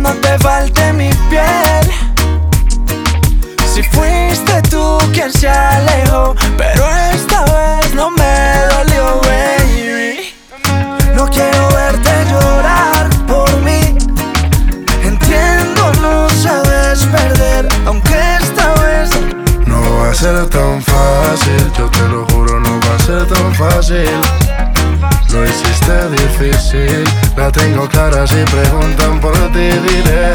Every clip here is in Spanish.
cuando te falte mi piel. Si fuiste tú quien se alejó, pero esta vez no me dolió, baby. No quiero verte llorar por mí. Entiendo, no sabes perder, aunque esta vez no va a ser tan fácil. Yo te lo juro, no va a ser tan fácil. Lo hiciste difícil. La tengo clara, si preguntan por ti diré.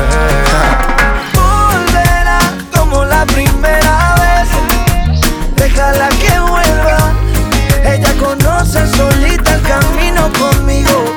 Volverá como la primera vez. Déjala que vuelva. Ella conoce solita el camino conmigo.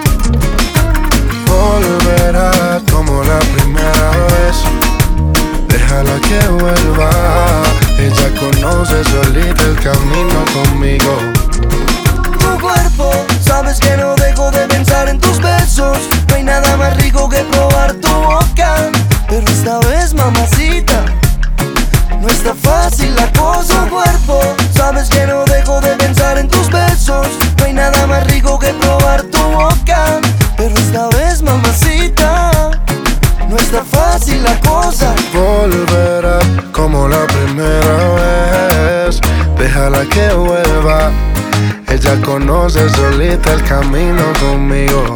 Volverá como la primera vez. Déjala que vuelva. Ella conoce solita el camino conmigo. Tu cuerpo, sabes que no dejo de pensar en tus besos. No hay nada más rico que probar tu boca. Pero esta vez, mamacita, no está fácil la cosa. Tu cuerpo, sabes que no dejo de pensar en tus besos. No hay nada más rico que probar tu boca. Pero esta vez, mamacita, no está fácil la cosa. Volverá como la primera vez. Déjala que vuelva. Ella conoce solita el camino conmigo.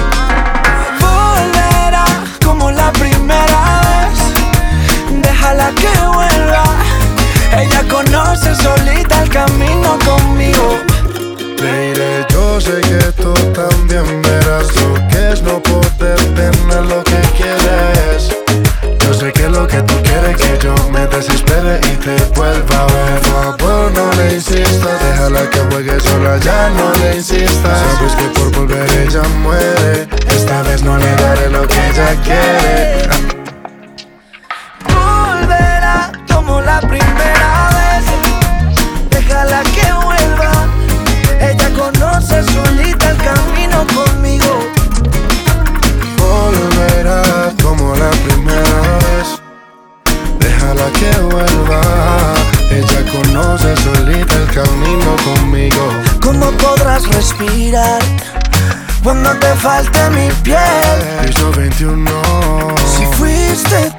Volverá como la primera vez. Déjala que vuelva. Ella conoce solita el camino conmigo. Mire, yo sé que tú también verás lo que es no poder tener lo que quieres. Yo sé que lo que tú quieres que yo me desespere y te vuelva a ver. Por favor, no le insistas. Déjala que juegue sola, ya no le insistas. Sabes que por volver ella muere. Esta vez no le daré lo que ella quiere. Volverá como la primera vez. Déjala que vuelva. Ella conoce solita el camino conmigo. Volverá como la primera vez. Déjala que vuelva. Ella conoce solita el camino conmigo. ¿Cómo podrás respirar cuando te falte mi piel? Piso 21. Si fuiste